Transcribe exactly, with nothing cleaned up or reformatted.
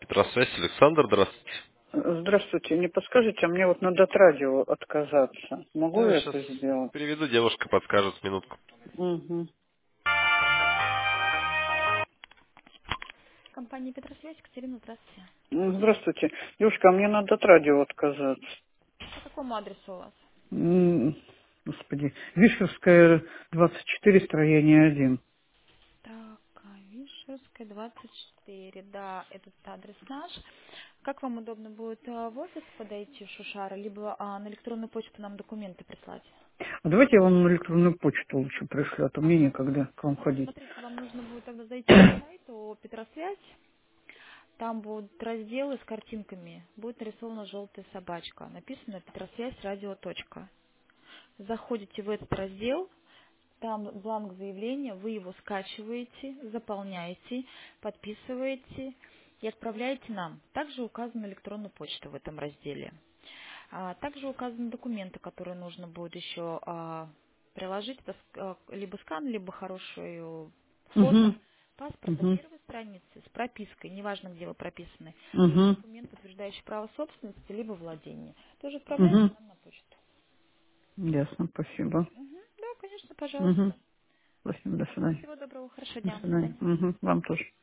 Петросвязь, Александр, здравствуйте. Здравствуйте, не подскажете, а мне вот надо от радио отказаться. Могу Я я сейчас это сделать? переведу, девушка подскажет минутку. Угу. Компания Петросвязь, Екатерина, здравствуйте. Здравствуйте. Девушка, а мне надо от радио отказаться. По какому адресу у вас? М, Господи. Вишерская, двадцать четыре, строение один. Так, Вишерская, двадцать четыре. Да, этот адрес наш. Как вам удобно будет а, в офис подойти, в Шушара, либо а, на электронную почту нам документы прислать? А давайте я вам на электронную почту лучше пришлю, а то мне Ага. некогда к вам ходить. Смотрите, вам нужно будет тогда зайти на сайт о Петросвязь. Там будут разделы с картинками. Будет нарисована желтая собачка. Написано Петросвязь радио. Точка. Заходите в этот раздел. Там бланк заявления, вы его скачиваете, заполняете, подписываете и отправляете нам. Также указана электронная почта в этом разделе. А, также указаны документы, которые нужно будет еще а, приложить. Это ск- а, либо скан, либо хорошее фото, Угу. паспорт на Угу. первой странице с пропиской, неважно, где вы прописаны, либо Угу. документ, подтверждающий право собственности, либо владения. Тоже отправляете Угу. нам на почту. Ясно, спасибо. Мгм. Да, конечно, Угу. пожалуйста. Спасибо, до Все, свидания. всего доброго, хорошего До дня, до свидания. свидания. Угу. Вам тоже.